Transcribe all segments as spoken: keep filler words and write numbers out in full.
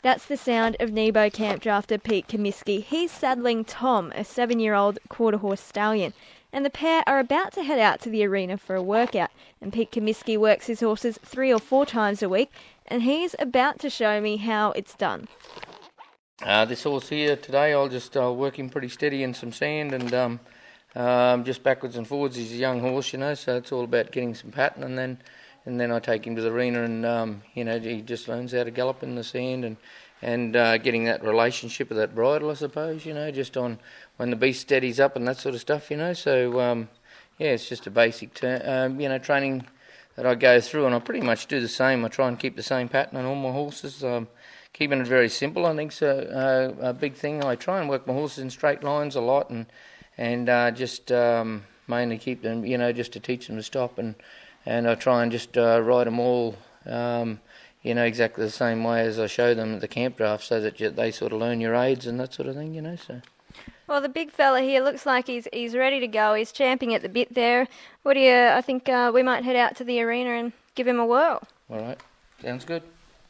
That's the sound of Nebo camp drafter Pete Comiskey. He's saddling Tom, a seven-year-old quarter-horse stallion, and the pair are about to head out to the arena for a workout. And Pete Comiskey works his horses three or four times a week, and he's about to show me how it's done. Uh, this horse here today, I'll just uh, work him pretty steady in some sand and um, um, just backwards and forwards. He's a young horse, you know, so it's all about getting some pattern, and then and then I take him to the arena and, um, you know, he just learns how to gallop in the sand and, and uh, getting that relationship with that bridle, I suppose, you know, just on when the beast steadies up and that sort of stuff, you know. So, um, yeah, it's just a basic, ter- um, you know, training that I go through, and I pretty much do the same. I try and keep the same pattern on all my horses. Um, keeping it very simple, I think, is a, a, a big thing. I try and work my horses in straight lines a lot, and and uh, just um, mainly keep them, you know, just to teach them to stop, and and I try and just uh, ride them all, um, you know, exactly the same way as I show them at the camp draft, so that you, they sort of learn your aids and that sort of thing, you know. So. Well, the big fella here looks like he's he's ready to go. He's champing at the bit there. What do you? I think uh, we might head out to the arena and give him a whirl. All right, sounds good.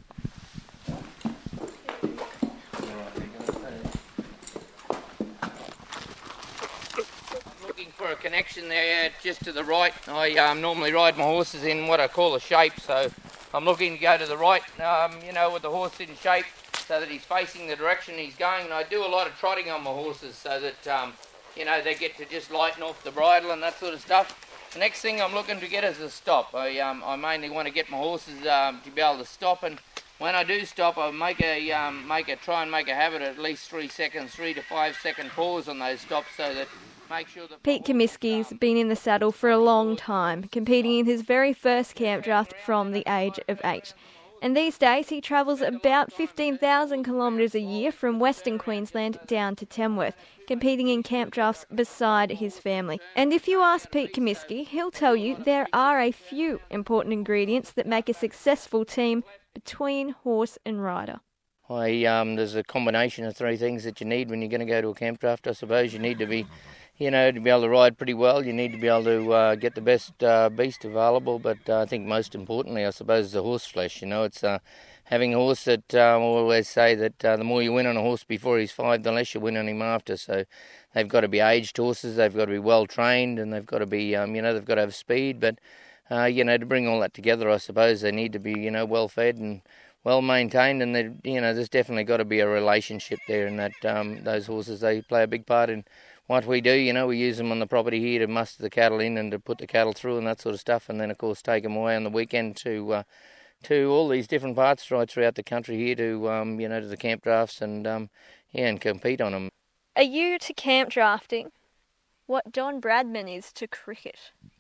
For a connection there just to the right. I um, normally ride my horses in what I call a shape, so I'm looking to go to the right, um, you know, with the horse in shape so that he's facing the direction he's going, and I do a lot of trotting on my horses so that, um, you know, they get to just lighten off the bridle and that sort of stuff. The next thing I'm looking to get is a stop. I, um, I mainly want to get my horses um, to be able to stop, and when I do stop, I make a um, make a try and make a habit of at least three seconds, three to five second pause on those stops, so that make sure that Pete Comiskey's been in the saddle for a long time, competing in his very first camp draft from the age of eight. And these days he travels about fifteen thousand kilometres a year from Western Queensland down to Tamworth, competing in camp drafts beside his family. And if you ask Pete Comiskey, he'll tell you there are a few important ingredients that make a successful team between horse and rider. I, um, there's a combination of three things that you need when you're going to go to a camp draft, I suppose. You need to be, you know, to be able to ride pretty well. You need to be able to uh, get the best uh, beast available. But uh, I think most importantly, I suppose, is the horse flesh. You know, it's uh, having a horse that uh, I always say that uh, the more you win on a horse before he's five, the less you win on him after. So they've got to be aged horses. They've got to be well trained, and they've got to be, um, you know, they've got to have speed. But uh, you know, to bring all that together, I suppose they need to be, you know, well fed and well maintained, and they, you know, there's definitely got to be a relationship there, and that um, those horses, they play a big part in what we do. You know, we use them on the property here to muster the cattle in and to put the cattle through and that sort of stuff, and then of course take them away on the weekend to uh, to all these different parts right throughout the country here to um, you know, to the camp drafts and um, yeah, and compete on them. Are you to camp drafting what Don Bradman is to cricket?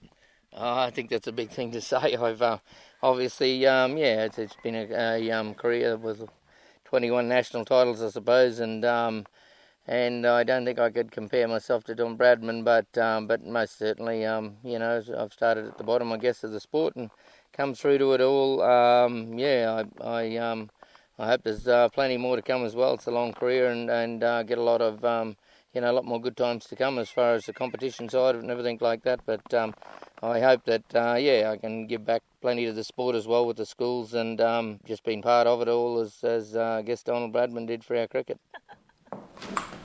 Oh, I think that's a big thing to say. I've uh, obviously, um, yeah, it's, it's been a, a um, career with twenty-one national titles, I suppose, and um, and I don't think I could compare myself to Don Bradman, but um, but most certainly, um, you know, I've started at the bottom, I guess, of the sport and come through to it all. Um, yeah, I I, um, I hope there's uh, plenty more to come as well. It's a long career, and and uh, get a lot of um, you know, a lot more good times to come as far as the competition side and everything like that. But um, I hope that, uh, yeah, I can give back plenty to the sport as well with the schools, and um, just being part of it all as, as uh, I guess Donald Bradman did for our cricket.